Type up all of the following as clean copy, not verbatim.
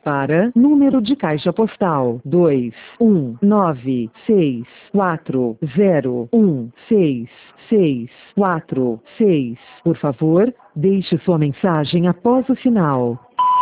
Para número de caixa postal 21964016646. Por favor, deixe sua mensagem após o sinal.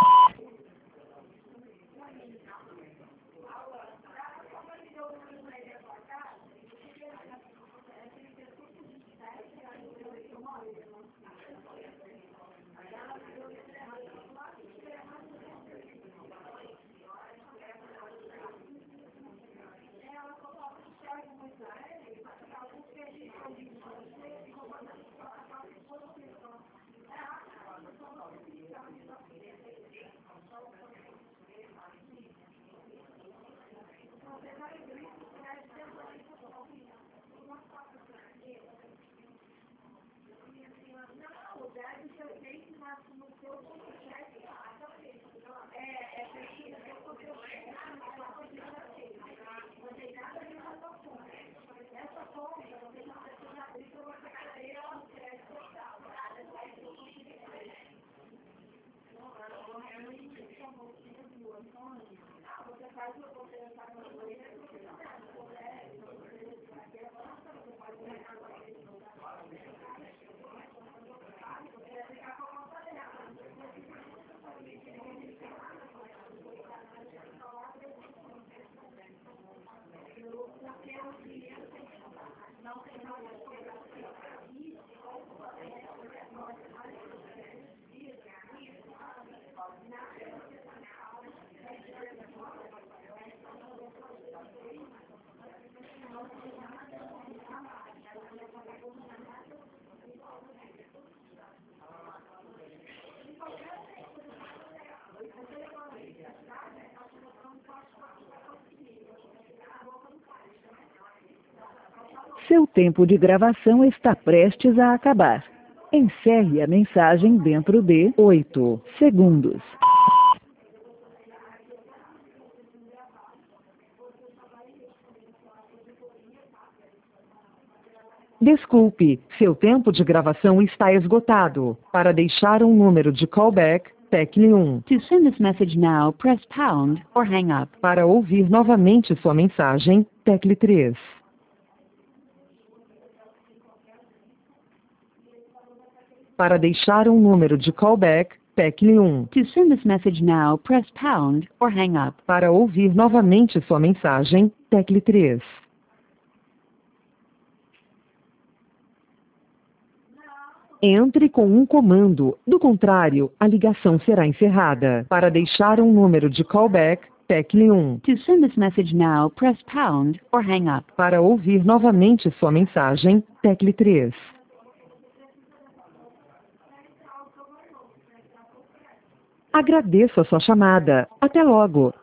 Seu tempo de gravação está prestes a acabar. Encerre a mensagem dentro de 8 segundos. Desculpe, seu tempo de gravação está esgotado. Para deixar um número de callback, tecle 1. To send this message now, press pound or hang up. Para ouvir novamente sua mensagem, tecle 3. Para deixar um número de callback, tecle 1. To send this message now, press pound or hang up. Para ouvir novamente sua mensagem, tecle 3. Entre com um comando, do contrário, a ligação será encerrada. Para deixar um número de callback, tecle 1. To send this message now, press pound or hang up. Para ouvir novamente sua mensagem, tecle 3. Agradeço a sua chamada. Até logo.